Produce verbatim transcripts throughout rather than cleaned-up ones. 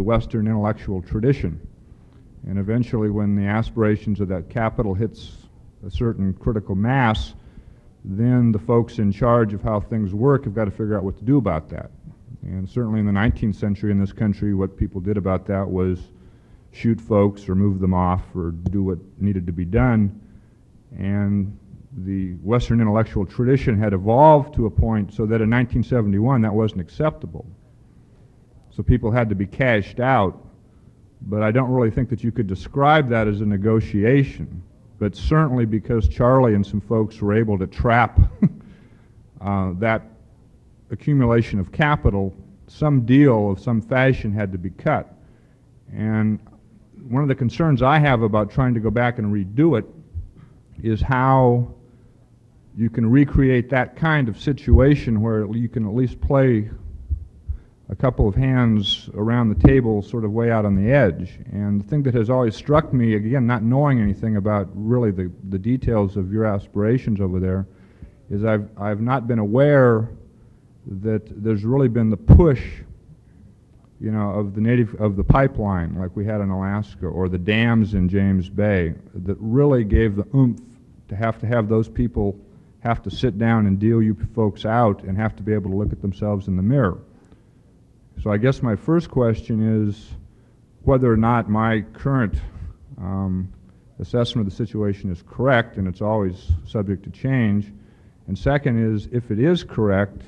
Western intellectual tradition. And eventually, when the aspirations of that capital hits a certain critical mass, then the folks in charge of how things work have got to figure out what to do about that. And certainly in the nineteenth century in this country, what people did about that was shoot folks or move them off or do what needed to be done. And the Western intellectual tradition had evolved to a point so that in nineteen seventy-one that wasn't acceptable. So people had to be cashed out, but I don't really think that you could describe that as a negotiation. But certainly because Charlie and some folks were able to trap uh, that accumulation of capital, some deal of some fashion had to be cut. And one of the concerns I have about trying to go back and redo it is how you can recreate that kind of situation where you can at least play a couple of hands around the table sort of way out on the edge. And the thing that has always struck me, again, not knowing anything about really the, the details of your aspirations over there, is I've, I've not been aware that there's really been the push, you know, of the native, of the pipeline like we had in Alaska, or the dams in James Bay, that really gave the oomph to have to have those people have to sit down and deal you folks out and have to be able to look at themselves in the mirror. So I guess my first question is whether or not my current um, assessment of the situation is correct, and it's always subject to change. And second is, if it is correct,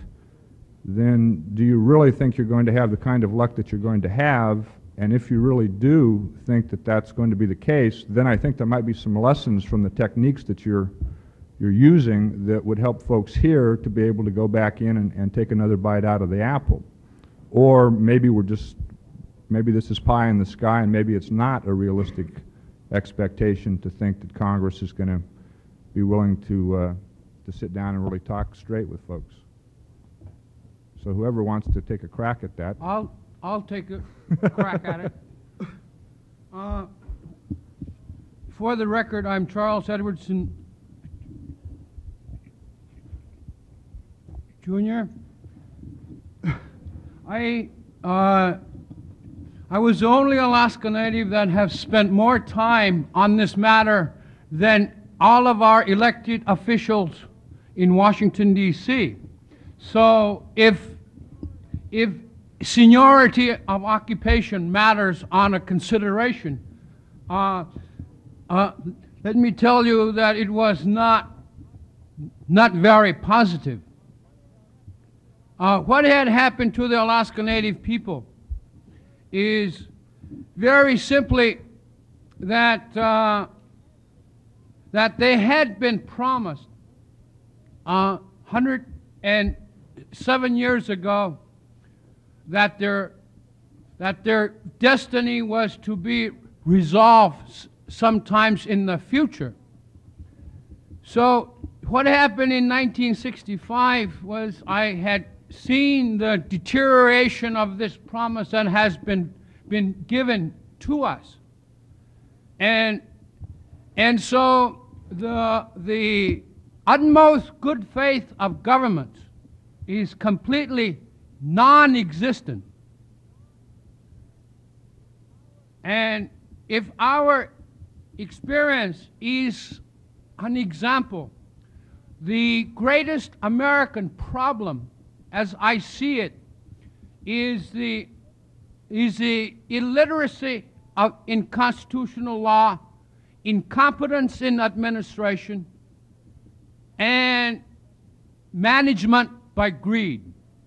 then do you really think you're going to have the kind of luck that you're going to have? And if you really do think that that's going to be the case, then I think there might be some lessons from the techniques that you're you're using that would help folks here to be able to go back in and, and take another bite out of the apple. Or maybe we're just, maybe this is pie in the sky, and maybe it's not a realistic expectation to think that Congress is going to be willing to uh, to sit down and really talk straight with folks. So whoever wants to take a crack at that. I'll I'll take a crack at it. Uh, for the record, I'm Charles Edwardson Junior I uh, I was the only Alaska Native that have spent more time on this matter than all of our elected officials in Washington, D C So if if seniority of occupation matters on a consideration, uh, uh, let me tell you that it was not not very positive. Uh, what had happened to the Alaska Native people is very simply that uh, that they had been promised uh, one hundred seven years ago that their that their destiny was to be resolved sometimes in the future. So what happened in nineteen sixty-five was I had seen the deterioration of this promise that has been been given to us, and and so the the utmost good faith of government is completely non-existent. And if our experience is an example, the greatest American problem, as I see it, is the is the illiteracy of, in constitutional law, incompetence in administration, and management by greed.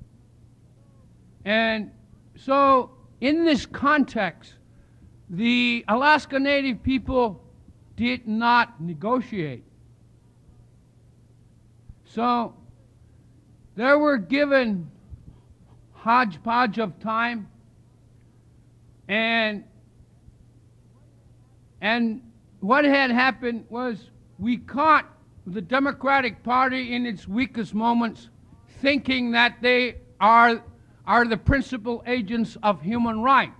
And so in this context, the Alaska Native people did not negotiate. So they were given hodgepodge of time, and and what had happened was we caught the Democratic Party in its weakest moments thinking that they are are the principal agents of human rights.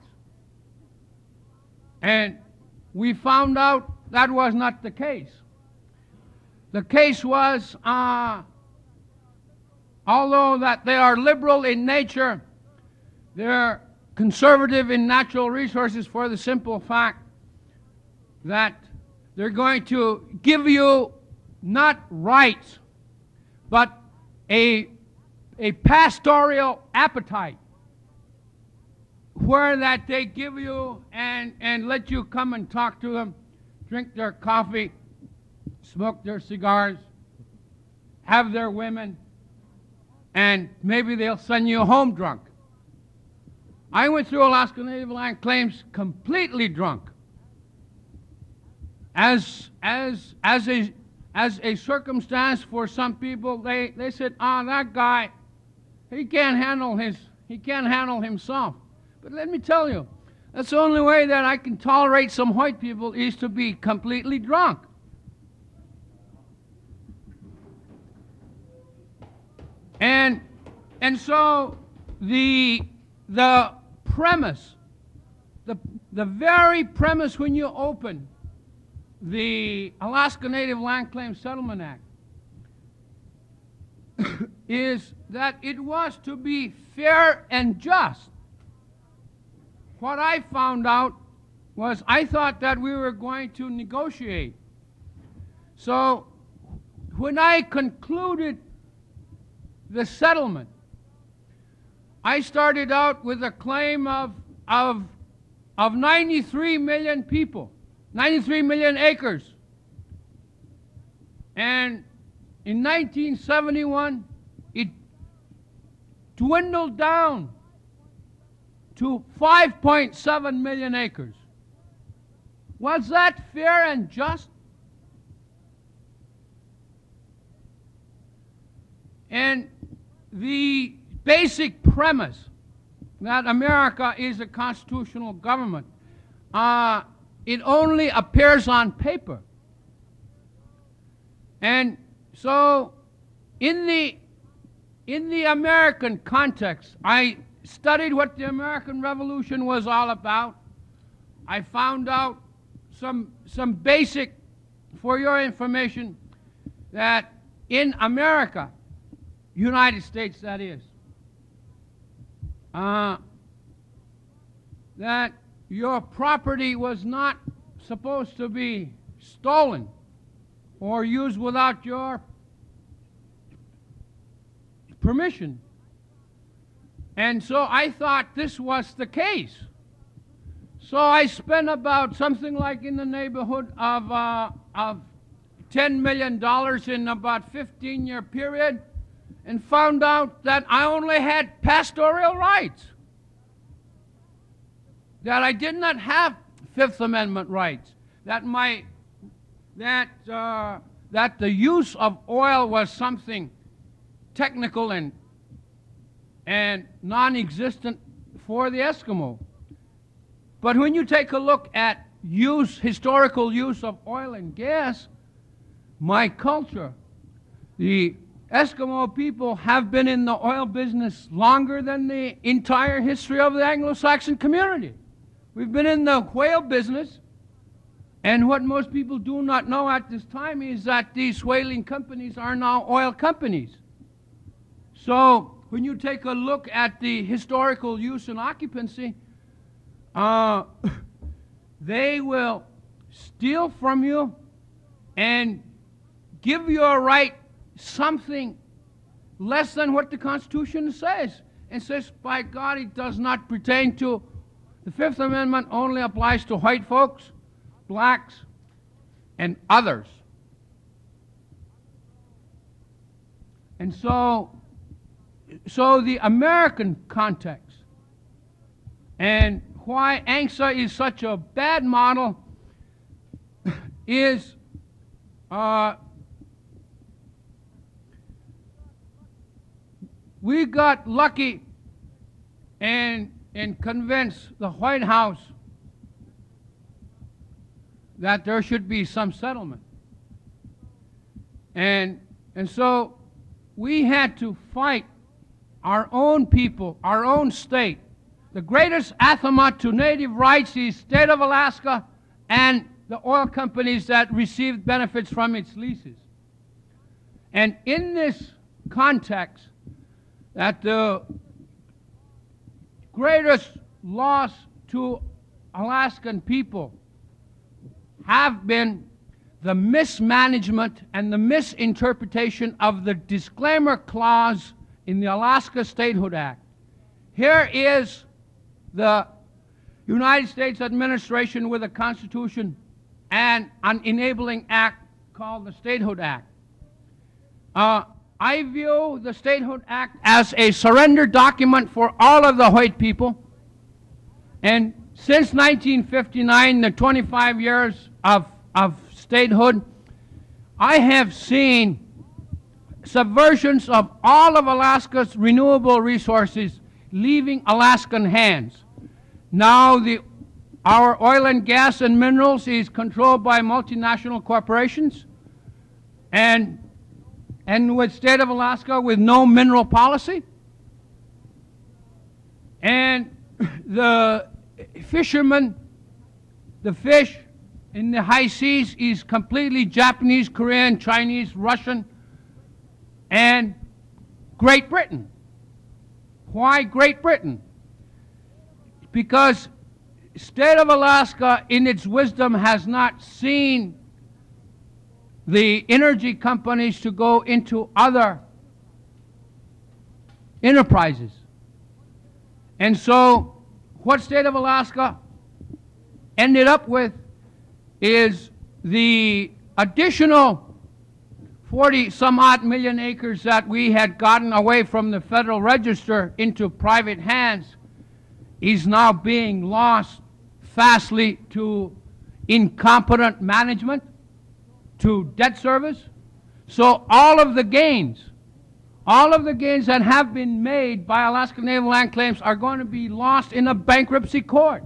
And we found out that was not the case. The case was, uh, although that they are liberal in nature, their conservative in natural resources for the simple fact that they're going to give you not rights, but a, a pastoral appetite, where that they give you and, and let you come and talk to them, drink their coffee, smoke their cigars, have their women, and maybe they'll send you home drunk. I went through Alaska Native Land Claims completely drunk. As, as, as, a, as a circumstance for some people, they, they said, ah, that guy, he can't handle his, he can't handle himself. But let me tell you, that's the only way that I can tolerate some white people is to be completely drunk. And, and so the, the premise, the, the very premise when you open the Alaska Native Land Claims Settlement Act is that it was to be fair and just. What I found out was I thought that we were going to negotiate. So when I concluded the settlement, I started out with a claim of, of, of ninety-three million people, ninety-three million acres. And in nineteen seventy-one, it dwindled down to five point seven million acres. Was that fair and just? And the basic premise that America is a constitutional government, uh, it only appears on paper. And so in the, in the American context, I studied what the American Revolution was all about. I found out some, some basic, for your information, that in America, United States that is, uh, that your property was not supposed to be stolen or used without your permission. And so I thought this was the case. So I spent about something like in the neighborhood of, uh, of ten million dollars in about fifteen year period, and found out that I only had pastoral rights, that I did not have Fifth Amendment rights, that my that uh, that the use of oil was something technical and and non-existent for the Eskimo. But when you take a look at use, historical use of oil and gas, my culture, the Eskimo people have been in the oil business longer than the entire history of the Anglo-Saxon community. We've been in the whale business, and what most people do not know at this time is that these whaling companies are now oil companies. So when you take a look at the historical use and occupancy, uh, they will steal from you and give you a right something less than what the Constitution says, and says, by God, it does not pertain to, the Fifth Amendment only applies to white folks, blacks, and others. And so, so the American context and why A N C S A is such a bad model is uh, we got lucky and, and convinced the White House that there should be some settlement. And, and so we had to fight our own people, our own state. The greatest anathema to native rights is state of Alaska and the oil companies that received benefits from its leases. And in this context, that the greatest loss to Alaskan people have been the mismanagement and the misinterpretation of the disclaimer clause in the Alaska Statehood Act. Here is the United States administration with a constitution and an enabling act called the Statehood Act. Uh, I view the Statehood Act as a surrender document for all of the white people. And since nineteen fifty-nine, the twenty-five years of, of statehood, I have seen subversions of all of Alaska's renewable resources leaving Alaskan hands. Now the, our oil and gas and minerals is controlled by multinational corporations, and, and with state of Alaska with no mineral policy. And the fishermen, the fish in the high seas is completely Japanese, Korean, Chinese, Russian, and Great Britain. Why Great Britain? Because state of Alaska in its wisdom has not seen the energy companies to go into other enterprises. And so what state of Alaska ended up with is the additional forty some odd million acres that we had gotten away from the Federal Register into private hands is now being lost fastly to incompetent management, to debt service. So all of the gains, all of the gains that have been made by Alaska Native Land Claims are going to be lost in a bankruptcy court.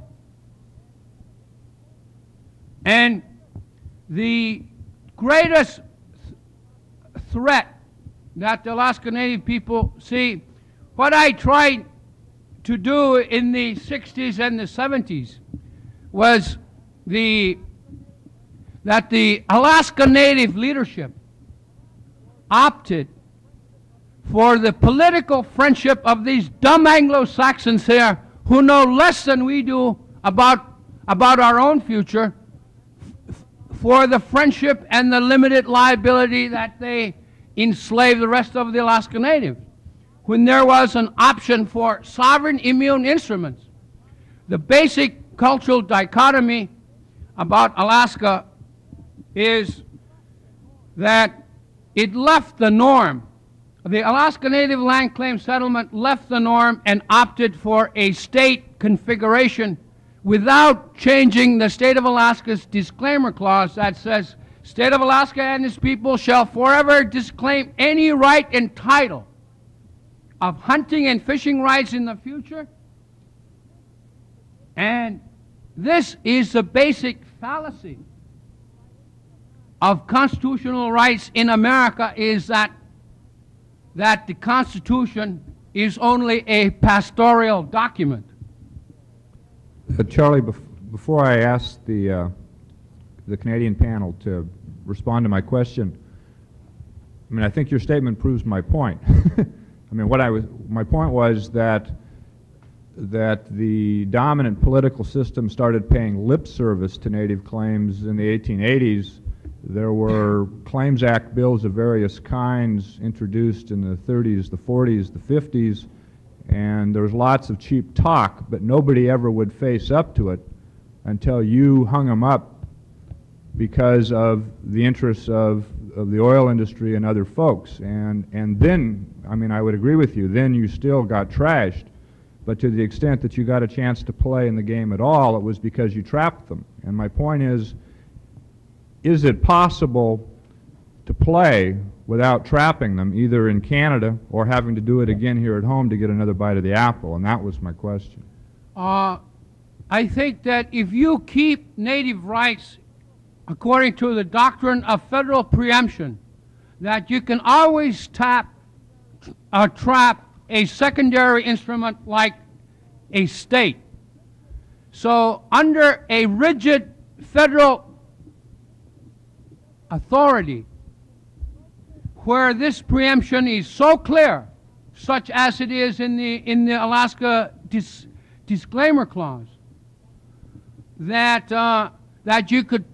And the greatest th- threat that the Alaska Native people see, what I tried to do in the sixties and the seventies was the, that the Alaska Native leadership opted for the political friendship of these dumb Anglo-Saxons here who know less than we do about, about our own future, f- for the friendship and the limited liability that they enslave the rest of the Alaska Natives, when there was an option for sovereign immune instruments. The basic cultural dichotomy about Alaska is that it left the norm. The Alaska Native Land Claim Settlement left the norm and opted for a state configuration without changing the state of Alaska's disclaimer clause that says, State of Alaska and its people shall forever disclaim any right and title of hunting and fishing rights in the future. And this is the basic fallacy of constitutional rights in America, is that that the Constitution is only a pastoral document. Uh, Charlie, bef- before I ask the, uh, the Canadian panel to respond to my question, I mean, I think your statement proves my point. I mean, what I was, my point was that that the dominant political system started paying lip service to Native claims in the eighteen eighties. There were Claims Act bills of various kinds introduced in the thirties, the forties, the fifties, and there was lots of cheap talk, but nobody ever would face up to it until you hung them up because of the interests of, of the oil industry and other folks. And, and then, I mean, I would agree with you, then you still got trashed. But to the extent that you got a chance to play in the game at all, it was because you trapped them. And my point is, is it possible to play without trapping them, either in Canada or having to do it again here at home to get another bite of the apple? And that was my question. Uh, I think that if you keep Native rights according to the doctrine of federal preemption, that you can always tap or trap a secondary instrument like a state. So under a rigid federal authority, where this preemption is so clear, such as it is in the in the Alaska dis, disclaimer clause that, uh, that you could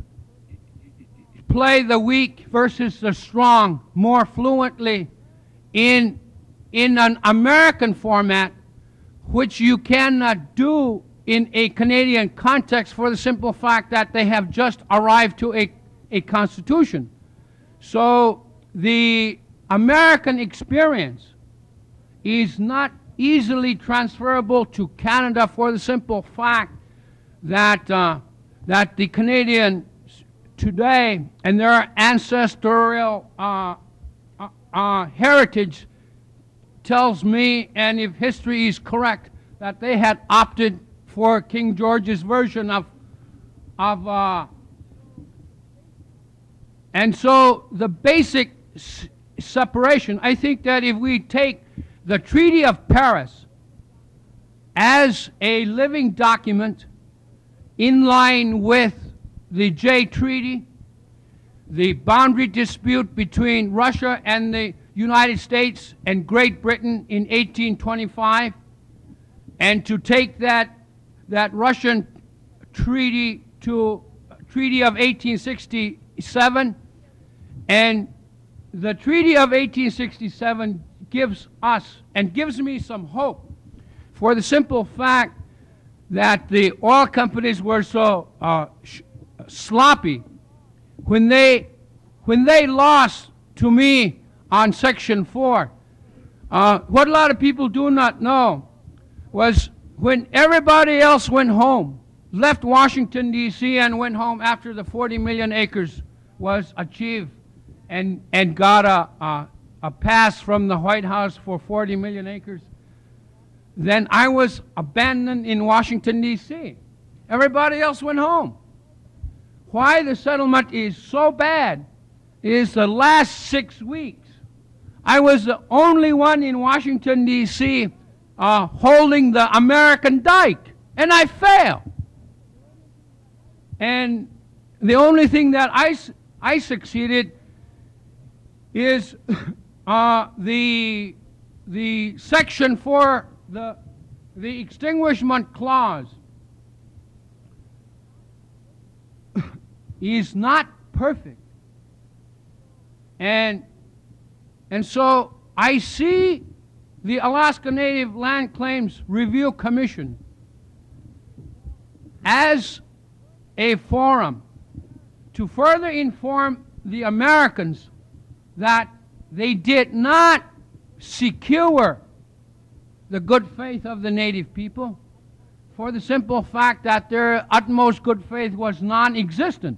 play the weak versus the strong more fluently in, in an American format, which you cannot do in a Canadian context for the simple fact that they have just arrived to a, a constitution. So the American experience is not easily transferable to Canada for the simple fact that, uh, that the Canadians today and their ancestral uh, uh, uh, heritage tells me, and if history is correct, that they had opted for King George's version of, of uh, and so the basic s separation, I think that if we take the Treaty of Paris as a living document in line with the Jay Treaty, the boundary dispute between Russia and the United States and Great Britain in eighteen twenty-five, and to take that, that Russian treaty to Treaty of eighteen sixty-seven, and the Treaty of eighteen sixty-seven gives us and gives me some hope for the simple fact that the oil companies were so uh, sh sloppy when they when they lost to me on Section four. Uh, what a lot of people do not know was when everybody else went home, left Washington, D C, and went home after the forty million acres was achieved and, and got a, a, a pass from the White House for forty million acres, then I was abandoned in Washington, D C. Everybody else went home. Why the settlement is so bad is the last six weeks, I was the only one in Washington, D C uh, holding the American dike, and I failed. And the only thing that I, I succeeded is uh, the, the Section four, the, the extinguishment clause is not perfect. And, and so I see the Alaska Native Land Claims Review Commission as a forum to further inform the Americans that they did not secure the good faith of the Native people, for the simple fact that their utmost good faith was non-existent.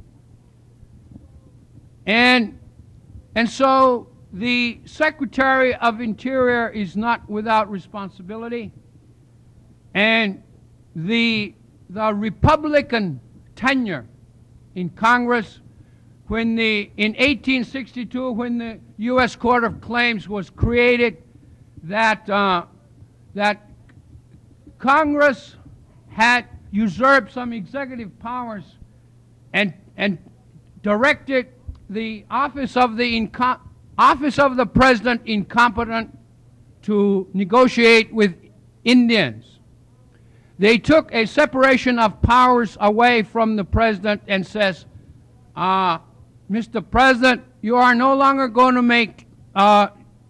And, and so the Secretary of Interior is not without responsibility, and the, the Republican tenure in Congress when the, in eighteen sixty-two, when the U S Court of Claims was created, that, uh, that Congress had usurped some executive powers and, and directed the office of the inco office of the president incompetent to negotiate with Indians. They took a separation of powers away from the president and says, uh, Mister President, you are no longer going to make uh,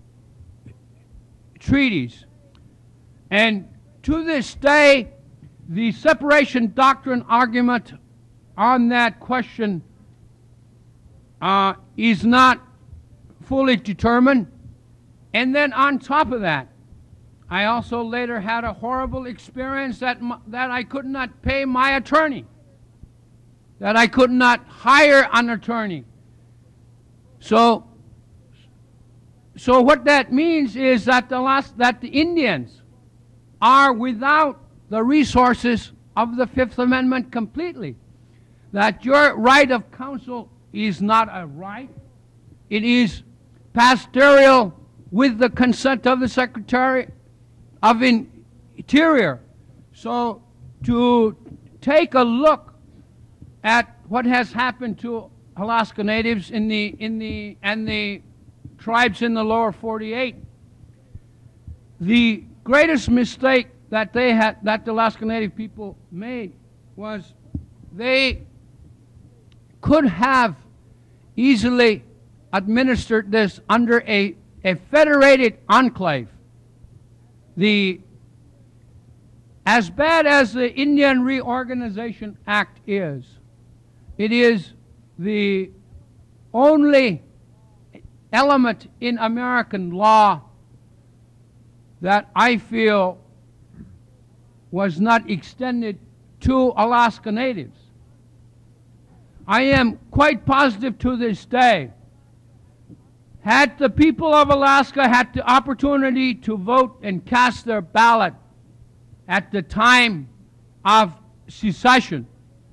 treaties. And to this day, the separation doctrine argument on that question uh, is not fully determined. And then on top of that, I also later had a horrible experience that, that I could not pay my attorney, that I could not hire an attorney. So, so what that means is that the, last, that the Indians are without the resources of the Fifth Amendment completely. That your right of counsel is not a right. It is pastoral with the consent of the Secretary of Interior. So to take a look at what has happened to Alaska Natives in the, in the, and the tribes in the lower forty-eight, the greatest mistake that they had, that the Alaska Native people made was they could have easily administered this under a, a federated enclave. The, as bad as the Indian Reorganization Act is, it is the only element in American law that I feel was not extended to Alaska Natives. I am quite positive to this day, had the people of Alaska had the opportunity to vote and cast their ballot at the time of secession,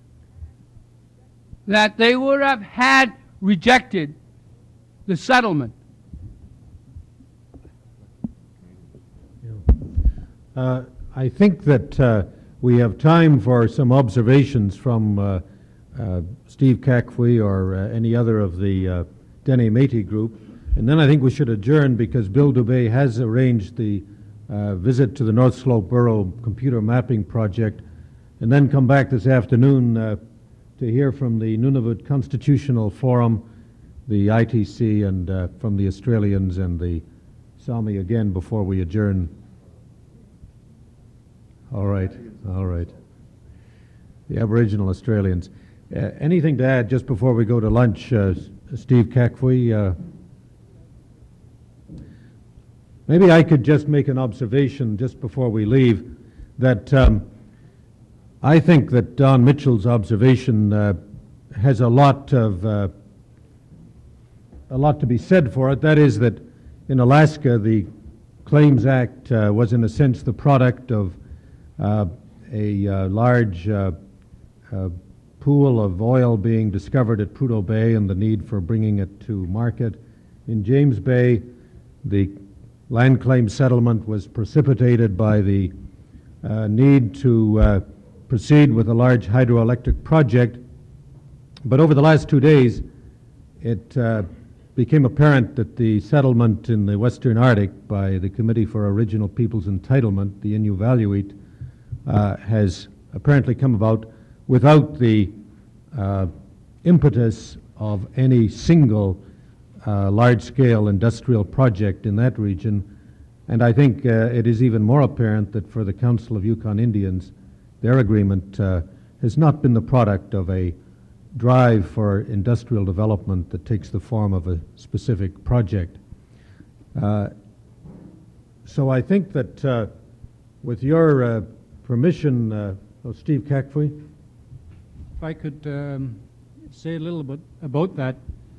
that they would have had rejected the settlement. Uh, I think that uh, we have time for some observations from uh, uh, Steve Kakwe or uh, any other of the uh, Dene Métis group, and then I think we should adjourn because Bill Dubé has arranged the uh, visit to the North Slope Borough Computer Mapping Project, and then come back this afternoon uh, to hear from the Nunavut Constitutional Forum, the I T C, and uh, from the Australians and the Sami again before we adjourn. All right, all right. The Aboriginal Australians. Uh, anything to add just before we go to lunch, uh, Steve Kakwe? Uh, maybe I could just make an observation just before we leave that um, I think that Don Mitchell's observation uh, has a lot of uh, a lot to be said for it. That is that in Alaska, the Claims Act uh, was in a sense the product of uh, a uh, large uh, uh, pool of oil being discovered at Prudhoe Bay and the need for bringing it to market. In James Bay, the land claim settlement was precipitated by the uh, need to uh, proceed with a large hydroelectric project. But over the last two days, it uh, became apparent that the settlement in the Western Arctic by the Committee for Original Peoples Entitlement, the Inuvialuit, uh, has apparently come about without the uh, impetus of any single uh, large-scale industrial project in that region. And I think uh, it is even more apparent that for the Council of Yukon Indians, their agreement uh, has not been the product of a drive for industrial development that takes the form of a specific project. Uh, so I think that uh, with your uh, permission, uh, oh, Steve Kakwe. If I could um, say a little bit about that.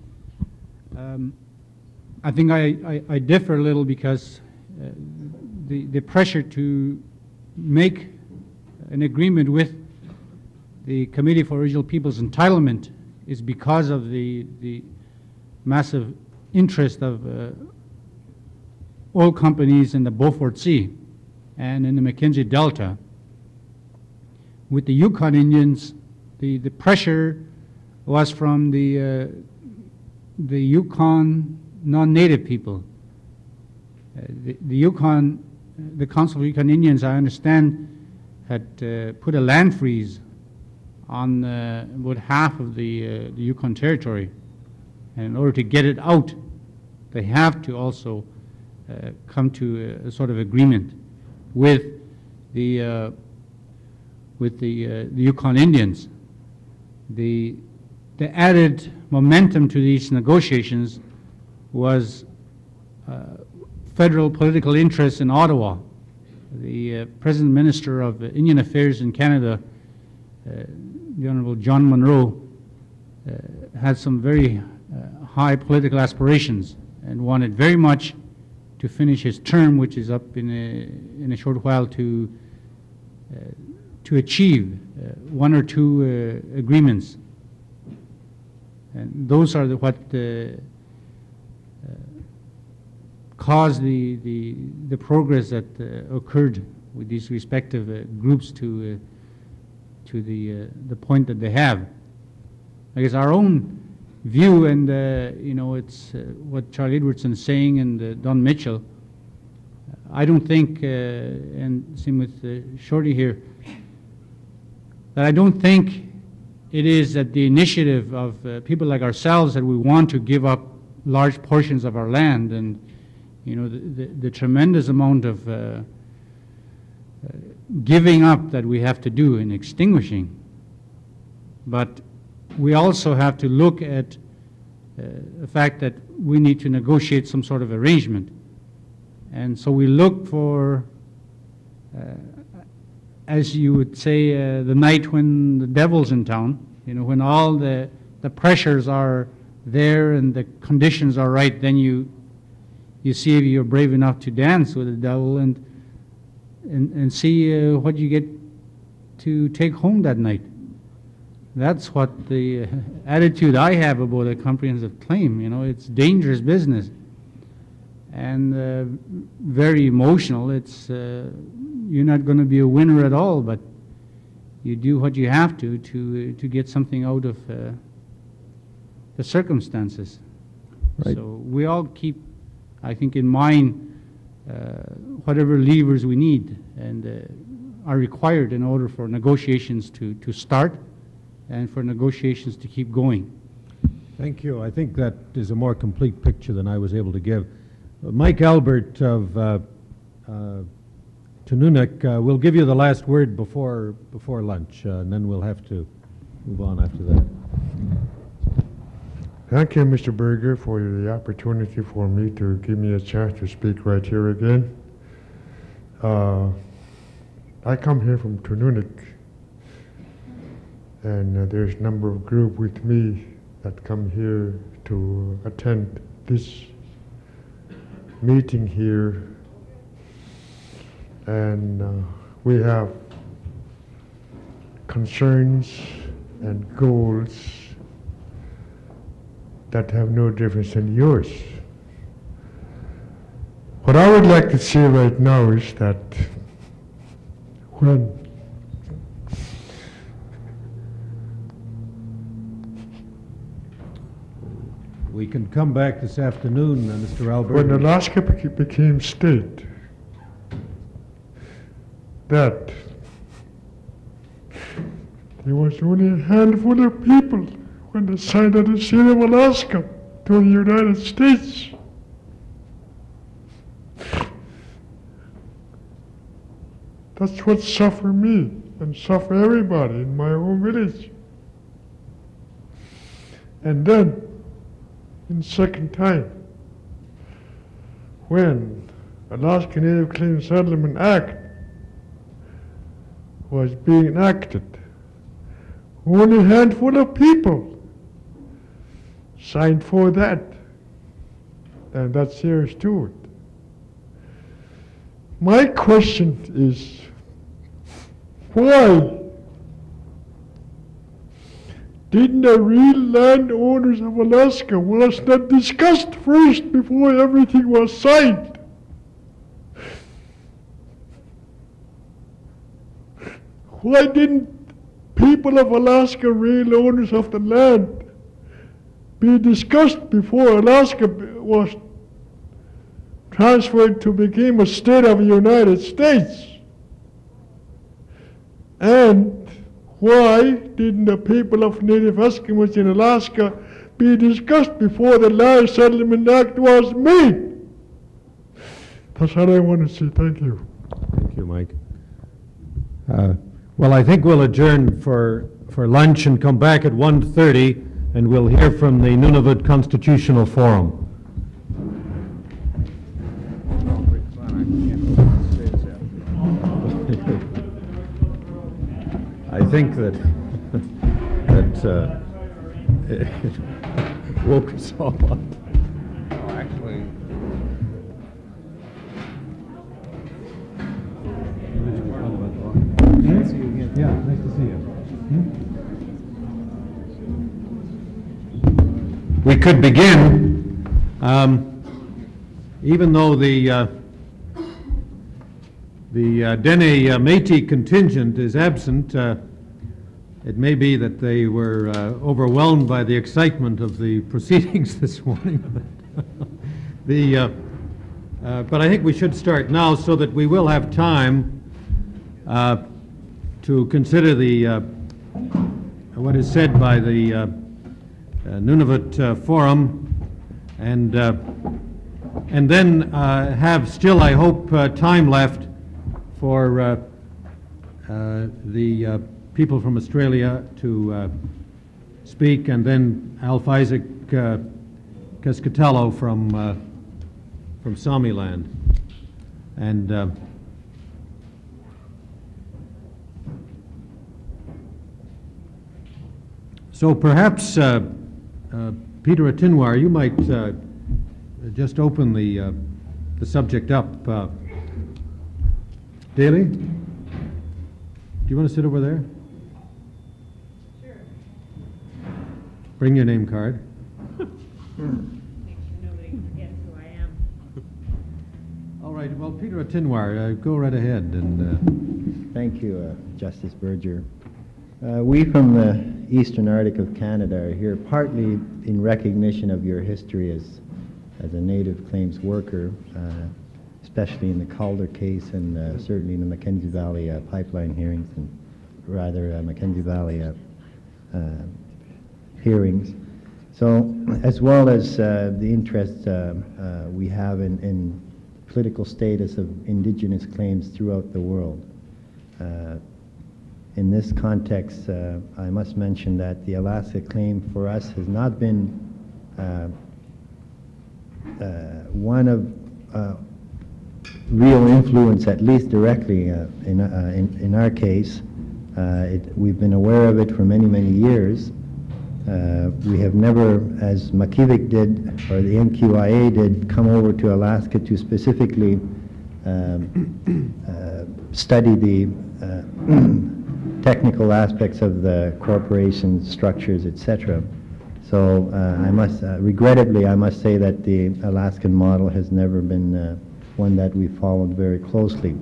Um, I think I, I, I differ a little because uh, the, the pressure to make an agreement with the Committee for Original Peoples Entitlement is because of the, the massive interest of uh, oil companies in the Beaufort Sea and in the Mackenzie Delta. With the Yukon Indians, the, the pressure was from the, uh, the Yukon non-native people. Uh, the, the Yukon, the Council of Yukon Indians, I understand, had uh, put a land freeze on uh, about half of the, uh, the Yukon Territory. And in order to get it out, they have to also uh, come to a, a sort of agreement with the, uh, with the, uh, the Yukon Indians. The, the added momentum to these negotiations was uh, federal political interest in Ottawa. The uh, President Minister of Indian Affairs in Canada, uh, the Honorable John Munro, uh, had some very uh, high political aspirations and wanted very much to finish his term, which is up in a, in a short while, to, uh, to achieve uh, one or two uh, agreements. And those are the, what uh, uh, caused the, the, the progress that uh, occurred with these respective uh, groups to uh, to the uh, the point that they have. I guess our own view, and uh, you know, it's uh, what Charlie Edwardson is saying, and uh, Don Mitchell. I don't think, uh, and same with uh, Shorty here, that I don't think it is at the initiative of uh, people like ourselves that we want to give up large portions of our land, and you know the, the, the tremendous amount of uh, uh, giving up that we have to do in extinguishing. But we also have to look at uh, the fact that we need to negotiate some sort of arrangement. And so we look for, uh, as you would say, uh, the night when the devil's in town, you know, when all the, the pressures are there and the conditions are right, then you, you see if you're brave enough to dance with the devil and, and, and see uh, what you get to take home that night. That's what the attitude I have about a comprehensive claim. You know, it's dangerous business and uh, very emotional. It's uh, you're not going to be a winner at all, but you do what you have to to uh, to get something out of uh, the circumstances. Right. So we all keep, I think, in mind uh, whatever levers we need and uh, are required in order for negotiations to to start, and for negotiations to keep going. Thank you. I think that is a more complete picture than I was able to give. Uh, Mike Albert of uh, uh, Tununic uh, will give you the last word before before lunch, uh, and then we'll have to move on after that. Thank you, Mister Berger, for the opportunity for me to give me a chance to speak right here again. Uh, I come here from Tununic, and uh, there's a number of group with me that come here to attend this meeting here, and uh, we have concerns and goals that have no difference than yours. What I would like to see right now is that when We can come back this afternoon, uh, Mister Albert. When Alaska bec- became state, that there was only a handful of people when they signed the state of Alaska to the United States. That's what suffered me and suffer everybody in my own village. And then, in second time, when Alaska Native Claim Settlement Act was being enacted, only a handful of people signed for that, and that's serious to it. My question is, why didn't the real landowners of Alaska was not discussed first before everything was signed? Why didn't people of Alaska, real owners of the land, be discussed before Alaska was transferred to become a state of the United States? And why didn't the people of Native Eskimos in Alaska be discussed before the Land Settlement Act was made? That's what I want to say. Thank you. Thank you, Mike. Uh, well, I think we'll adjourn for, for lunch and come back at one thirty, and we'll hear from the Nunavut Constitutional Forum. I think that that uh, it woke us all up. Oh, actually, Yeah, nice to see you. We could begin, um, even though the uh, the uh, Dene uh, Métis contingent is absent. Uh, it may be that they were uh, overwhelmed by the excitement of the proceedings this morning. the uh, Uh, But I think we should start now so that we will have time uh, to consider the, uh, what is said by the uh, uh, Nunavut uh, Forum, and, uh, and then uh, have still, I hope, uh, time left for uh, uh, the uh, people from Australia to uh, speak, and then Alf Isaac uh, Cascatello from uh, from Samiland. And uh, so perhaps, uh, uh, Peter Atinwar, you might uh, just open the, uh, the subject up. Uh, Daley? Do you want to sit over there? Sure. Bring your name card. Make sure nobody forgets who I am. All right, well, Peter Atinwar, uh, go right ahead. And uh, Thank you, uh, Justice Berger. Uh, we from the Eastern Arctic of Canada are here partly in recognition of your history as, as a native claims worker, uh, especially in the Calder case and uh, certainly in the Mackenzie Valley uh, pipeline hearings, and rather uh, Mackenzie Valley uh, uh, hearings. So, as well as uh, the interest uh, uh, we have in, in political status of indigenous claims throughout the world. Uh, in this context, uh, I must mention that the Alaska claim for us has not been uh, uh, one of uh, real influence, at least directly uh, in, uh, in, in our case. Uh, it, we've been aware of it for many, many years. Uh, we have never, as Makivik did, or the N Q I A did, come over to Alaska to specifically um, uh, study the uh, technical aspects of the corporation structures, et cetera. So uh, I must, uh, regrettably, I must say that the Alaskan model has never been uh, one that we followed very closely.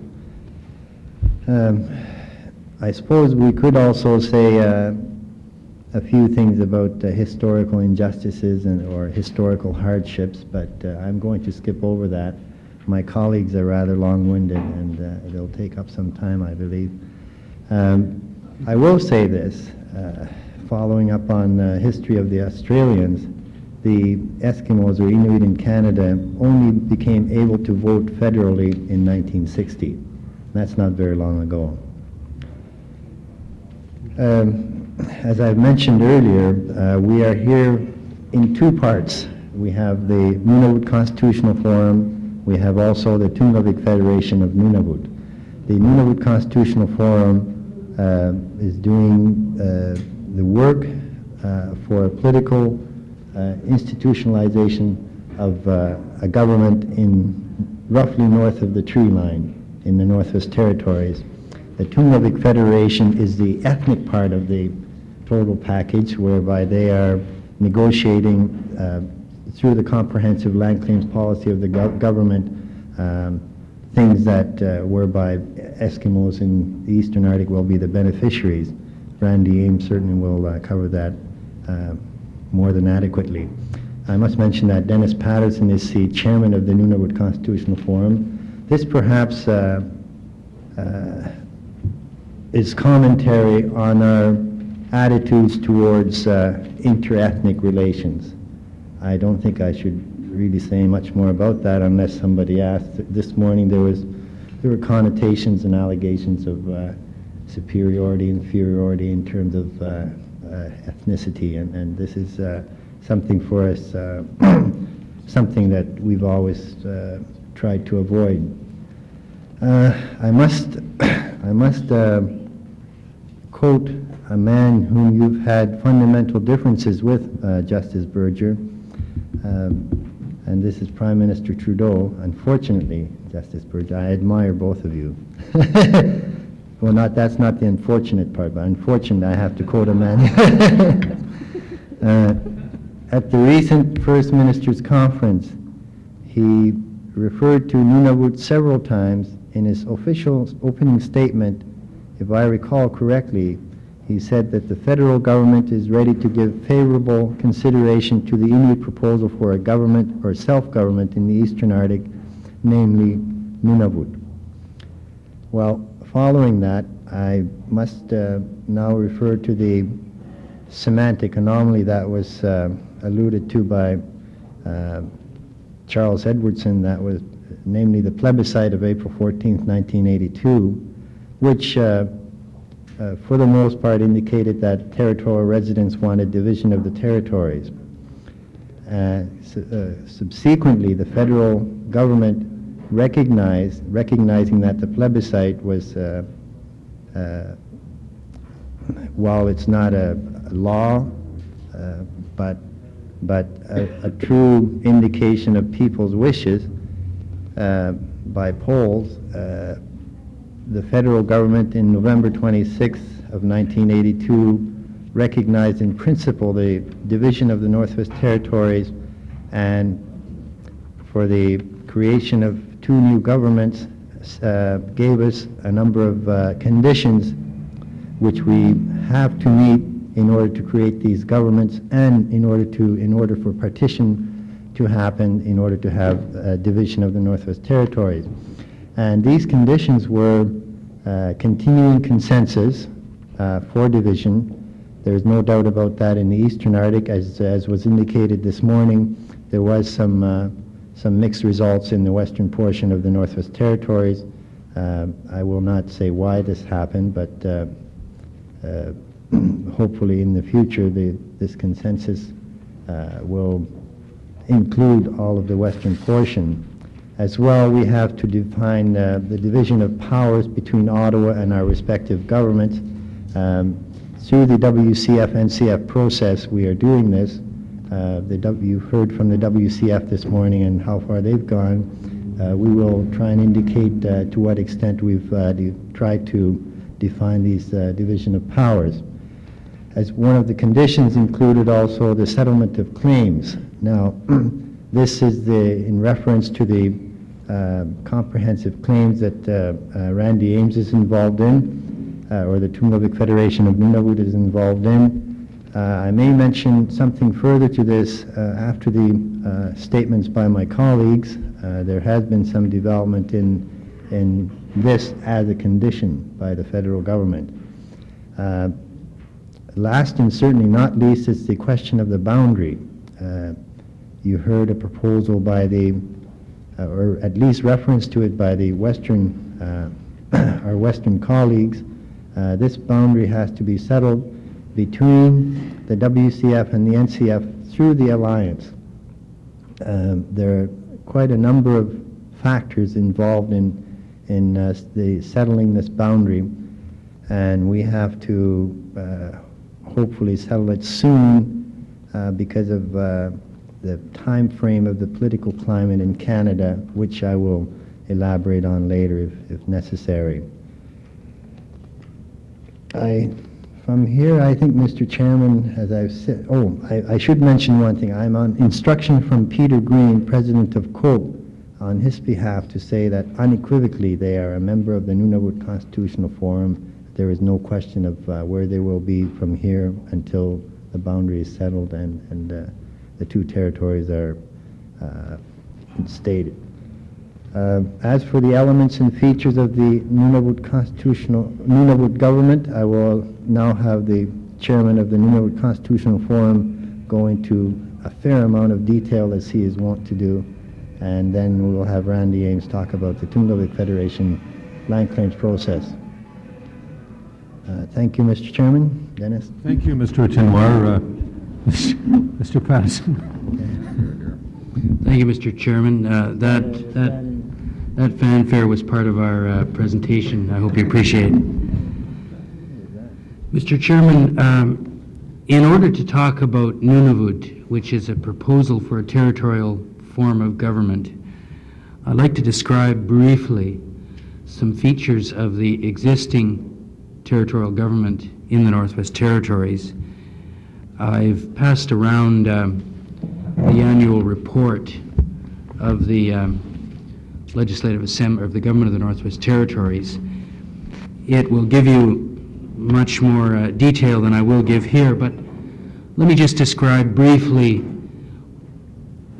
Um, I suppose we could also say uh, a few things about uh, historical injustices and or historical hardships, but uh, I'm going to skip over that. My colleagues are rather long-winded, and uh, they'll take up some time, I believe. Um, I will say this, uh, following up on the uh, history of the Australians, the Eskimos or Inuit in Canada only became able to vote federally in nineteen sixty. That's not very long ago. Um, as I've mentioned earlier, uh, we are here in two parts. We have the Nunavut Constitutional Forum. We have also the Tunngavik Federation of Nunavut. The Nunavut Constitutional Forum uh, is doing uh, the work uh, for a political uh, institutionalization of uh, a government in roughly north of the tree line in the Northwest Territories. The Tunngavik Federation is the ethnic part of the total package, whereby they are negotiating uh, through the comprehensive land claims policy of the go government um, things that uh, whereby Eskimos in the Eastern Arctic will be the beneficiaries. Randy Ames certainly will uh, cover that uh, more than adequately. I must mention that Dennis Patterson is the chairman of the Nunavut Constitutional Forum. This perhaps uh, uh, is commentary on our attitudes towards uh, inter-ethnic relations. I don't think I should really say much more about that unless somebody asked. This morning there was there were connotations and allegations of uh, superiority, inferiority in terms of uh, uh, ethnicity, and, and this is uh, something for us, uh, something that we've always uh, tried to avoid. Uh, I must, I must uh, quote a man whom you've had fundamental differences with, uh, Justice Berger, um, and this is Prime Minister Trudeau. Unfortunately, Justice Berger, I admire both of you. Well, not that's not the unfortunate part, but unfortunately, I have to quote a man. uh, at the recent First Minister's Conference, he referred to Nunavut several times in his official opening statement. If I recall correctly, he said that the federal government is ready to give favorable consideration to the Inuit proposal for a government or self-government in the Eastern Arctic namely Nunavut. Well, following that, I must uh, now refer to the semantic anomaly that was uh, alluded to by uh, Charles Edwardson, that was namely the plebiscite of April fourteenth, nineteen eighty-two, which uh, uh, for the most part indicated that territorial residents wanted division of the territories. Uh, su- uh, subsequently, the federal government recognized, recognizing that the plebiscite was, uh, uh, while it's not a, a law, uh, but but a, a true indication of people's wishes uh, by polls, uh, the federal government in November twenty-sixth of nineteen eighty-two recognized in principle the division of the Northwest Territories, and for the creation of two new governments uh, gave us a number of uh, conditions which we have to meet in order to create these governments, and in order to in order for partition to happen, in order to have a division of the Northwest Territories. And these conditions were uh, continuing consensus uh, for division. There's no doubt about that in the Eastern Arctic, as as was indicated this morning. There was some uh, some mixed results in the western portion of the Northwest Territories. Uh, I will not say why this happened, but uh, uh, hopefully in the future the, this consensus uh, will include all of the western portion. As well, we have to define uh, the division of powers between Ottawa and our respective governments. Um, through the W C F N C F process, we are doing this. Uh, the w, you've heard from the W C F this morning and how far they've gone. Uh, we will try and indicate uh, to what extent we've uh, de- tried to define these uh, division of powers. As one of the conditions included also the settlement of claims. Now, this is the in reference to the uh, comprehensive claims that uh, uh, Randy Ames is involved in, uh, or the Tumlavik Federation of Nunavut is involved in. Uh, I may mention something further to this uh, after the uh, statements by my colleagues. Uh, there has been some development in in this as a condition by the federal government. Uh, last and certainly not least is the question of the boundary. Uh, you heard a proposal by the, uh, or at least reference to it by the Western, uh, our Western colleagues. Uh, this boundary has to be settled between the W C F and the N C F through the alliance. Um, there are quite a number of factors involved in in uh, the settling this boundary, and we have to uh, hopefully settle it soon uh, because of uh, the time frame of the political climate in Canada, which I will elaborate on later if, if necessary. I From here, I think, Mister Chairman, as I've said, oh, I, I should mention one thing. I'm on instruction from Peter Green, President of COPE, on his behalf to say that unequivocally they are a member of the Nunavut Constitutional Forum. There is no question of uh, where they will be from here until the boundary is settled and, and uh, the two territories are uh, stated. Uh, as for the elements and features of the Nunavut Constitutional Nunavut government, I will now have the chairman of the Nunavut Constitutional Forum go into a fair amount of detail, as he is wont to do, and then we will have Randy Ames talk about the Tumlavik Federation land claims process. Uh, thank you, Mister Chairman. Dennis? Thank you, Mister Atinwar. Uh, Mister Patterson. Thank you, Mister Chairman. Uh, that that that fanfare was part of our uh, presentation. I hope you appreciate it. Mister Chairman, um, in order to talk about Nunavut, which is a proposal for a territorial form of government, I'd like to describe briefly some features of the existing territorial government in the Northwest Territories. I've passed around um, the annual report of the um, Legislative Assembly of the Government of the Northwest Territories. It will give you much more uh, detail than I will give here, but let me just describe briefly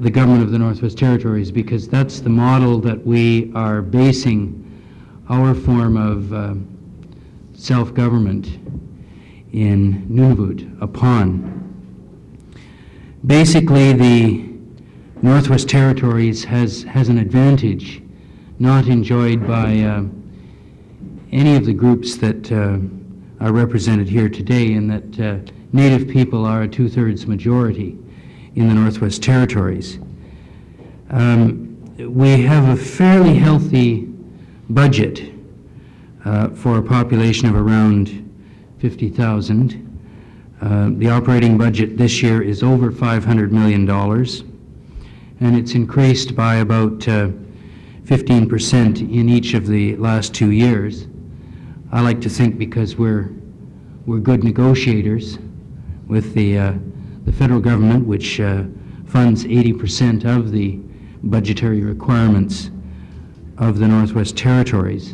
the government of the Northwest Territories, because that's the model that we are basing our form of uh, self-government in Nunavut upon. Basically, the Northwest Territories has, has an advantage not enjoyed by uh, any of the groups that uh, are represented here today, in that uh, Native people are a two-thirds majority in the Northwest Territories. Um, we have a fairly healthy budget uh, for a population of around fifty thousand. Uh, the operating budget this year is over five hundred million dollars, and it's increased by about uh, fifteen percent in each of the last two years. I like to think because we're, we're good negotiators with the, uh, the federal government, which uh, funds eighty percent of the budgetary requirements of the Northwest Territories.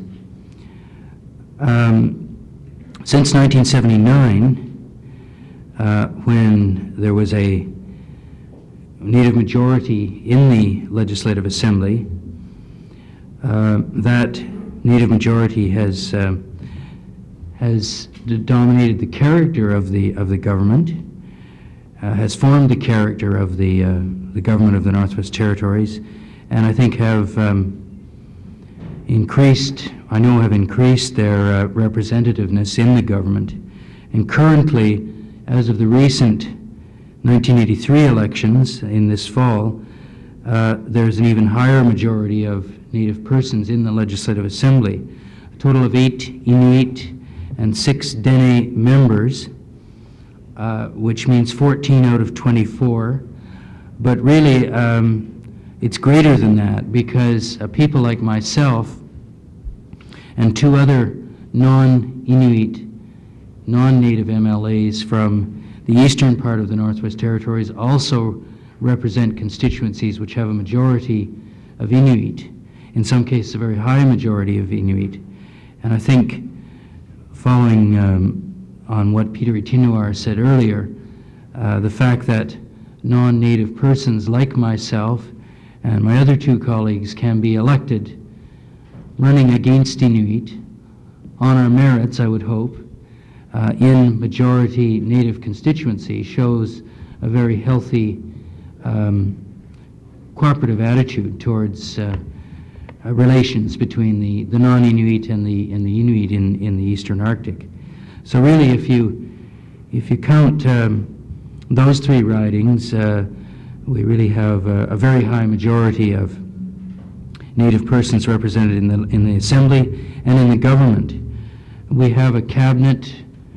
Um, since nineteen seventy-nine, uh, when there was a Native majority in the Legislative Assembly, uh, that Native majority has uh, has dominated the character of the of the government, uh, has formed the character of the uh, the government of the Northwest Territories, and I think have um, increased, I know have increased their uh, representativeness in the government. And currently, as of the recent nineteen eighty-three elections in this fall, uh, there's an even higher majority of Native persons in the Legislative Assembly. A total of eight Inuit and six Dene members, uh, which means fourteen out of twenty-four. But really, um, it's greater than that, because uh, people like myself and two other non-Inuit, non-Native M L As from the eastern part of the Northwest Territories also represent constituencies which have a majority of Inuit, in some cases a very high majority of Inuit. And I think, following um, on what Peter Itinuar said earlier, uh, the fact that non-Native persons like myself and my other two colleagues can be elected running against Inuit on our merits, I would hope, uh, in majority Native constituency shows a very healthy um, cooperative attitude towards uh, uh, relations between the, the non-Inuit and the, and the Inuit in, in the Eastern Arctic. So really, if you, if you count um, those three ridings, uh, we really have a, a very high majority of Native persons represented in the, in the Assembly and in the government. We have a cabinet,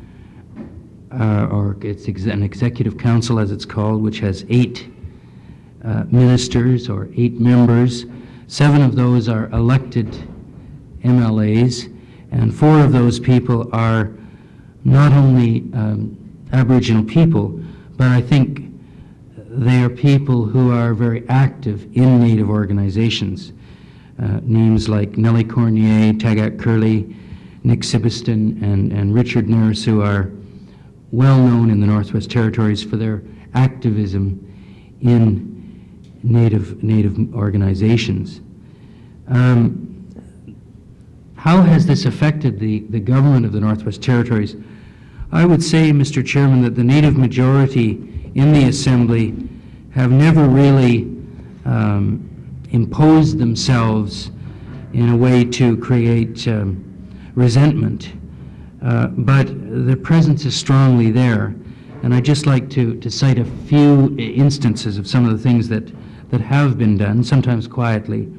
uh, or it's ex an executive council as it's called, which has eight uh, ministers or eight members. Seven of those are elected M L As, and four of those people are not only um, Aboriginal people, but I think they are people who are very active in Native organizations. Uh, names like Nellie Cornier, Tagak Curley, Nick Sibiston, and, and Richard Narasu are well known in the Northwest Territories for their activism in Native, Native organizations. Um, how has this affected the, the government of the Northwest Territories? I would say, Mister Chairman, that the Native majority in the Assembly have never really um, imposed themselves in a way to create um, resentment, uh, but their presence is strongly there. And I'd just like to, to cite a few instances of some of the things that, that have been done, sometimes quietly.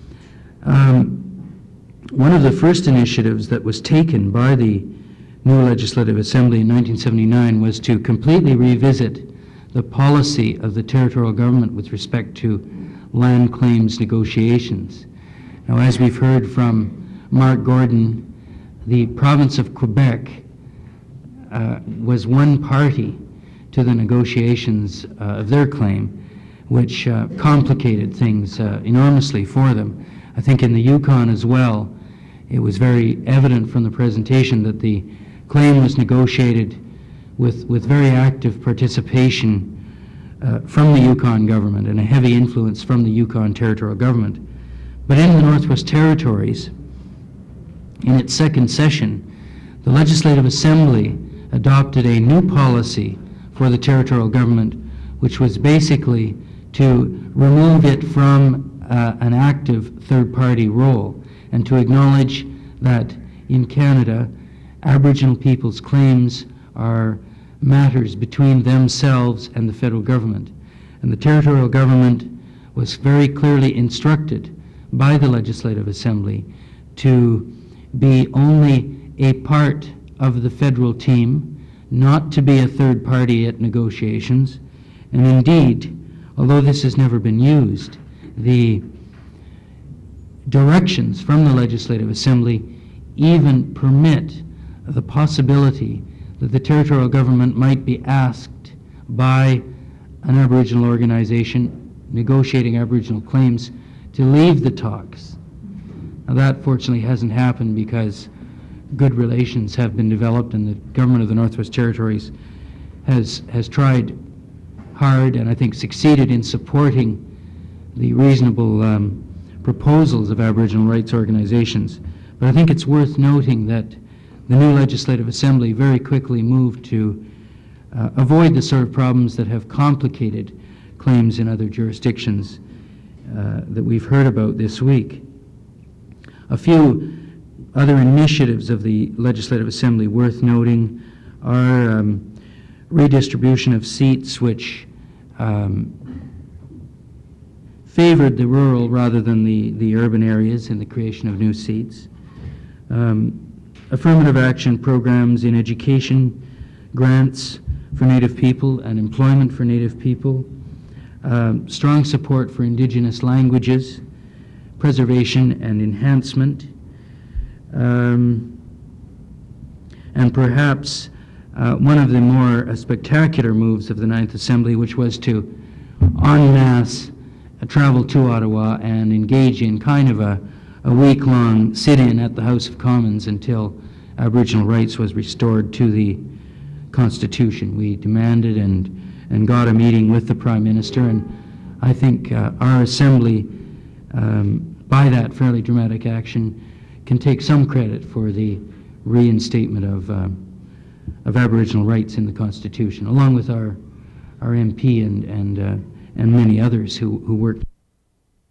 Um, one of the first initiatives that was taken by the new Legislative Assembly in nineteen seventy-nine was to completely revisit the policy of the territorial government with respect to land claims negotiations. Now, as we've heard from Mark Gordon, the province of Quebec uh, was one party to the negotiations uh, of their claim, which uh, complicated things uh, enormously for them. I think in the Yukon as well, it was very evident from the presentation that the claim was negotiated with, with very active participation uh, from the Yukon government and a heavy influence from the Yukon territorial government. But in the Northwest Territories, in its second session, the Legislative Assembly adopted a new policy for the territorial government, which was basically to remove it from uh, an active third-party role and to acknowledge that in Canada, Aboriginal people's claims are matters between themselves and the federal government. And the territorial government was very clearly instructed by the Legislative Assembly to be only a part of the federal team, not to be a third party at negotiations. And indeed, although this has never been used, the directions from the Legislative Assembly even permit the possibility that the territorial government might be asked by an Aboriginal organization negotiating Aboriginal claims to leave the talks. Now that fortunately hasn't happened because good relations have been developed and the government of the Northwest Territories has, has tried hard and I think succeeded in supporting the reasonable um, proposals of Aboriginal rights organizations. But I think it's worth noting that the new Legislative Assembly very quickly moved to uh, avoid the sort of problems that have complicated claims in other jurisdictions uh, that we've heard about this week. A few other initiatives of the Legislative Assembly worth noting are um, redistribution of seats, which um, favored the rural rather than the, the urban areas in the creation of new seats. Um, affirmative action programs in education, grants for Native people and employment for Native people, um, strong support for Indigenous languages, preservation and enhancement, um, and perhaps uh, one of the more uh, spectacular moves of the Ninth Assembly, which was to en masse uh, travel to Ottawa and engage in kind of a, a week-long sit-in at the House of Commons until Aboriginal rights was restored to the Constitution. We demanded and, and got a meeting with the Prime Minister, and I think uh, our Assembly, um, by that fairly dramatic action, can take some credit for the reinstatement of, um, of Aboriginal rights in the Constitution, along with our, our M P and, and, uh, and many others who, who worked